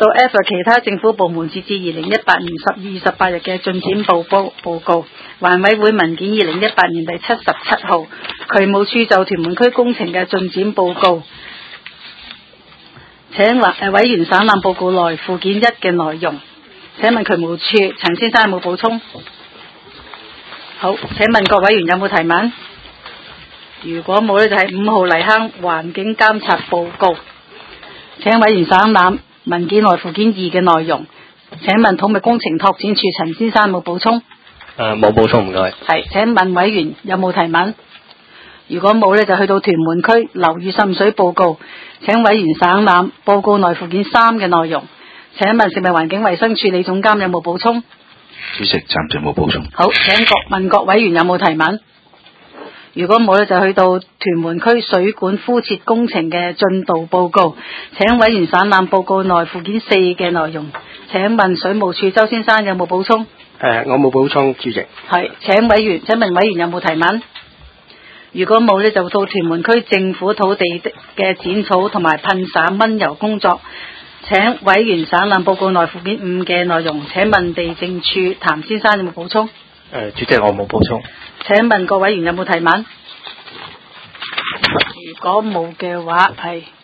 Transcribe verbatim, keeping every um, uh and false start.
到 F 其他政府部門截至二零一八年十二月十八日嘅進展報報報告，環委會文件二零一八年第七十七號，渠務署就屯門區工程嘅進展報告，請誒委員省覽報告內附件一嘅內容。請問渠務處陳先生有冇補充？好，請問各委員有冇提問？如果冇呢，就係五號泥坑環境監察報告。請委員省覽文件內附件二嘅內容。請問土木工程拓展處陳先生有冇補充？ 誒、呃，冇補充，唔該。 係，請問委員有冇提問？如果冇呢，就去到屯門區樓宇滲水報告。請委員省覽報告內附件三嘅內容。請問食物環境衛生署理總監有冇補充？ 主席暫時冇補充。 好，請各問各委員有冇提問？如果冇呢，就去到屯門區水管敷設工程嘅進度報告。請委員省覽報告內附件四嘅內容。請問水務署周先生有冇補充？ 誒、呃，我冇補充，主席。 係，請委員，請問委員有冇提問？如果冇呢，就到屯門區政府土地嘅剪草同埋噴灑蚊油工作。請委員省覽報告內附件五嘅內容。請問地政處譚先生有冇補充？ 誒、呃，主席我冇補充。 請問各委員有冇提問？如果冇嘅話，係。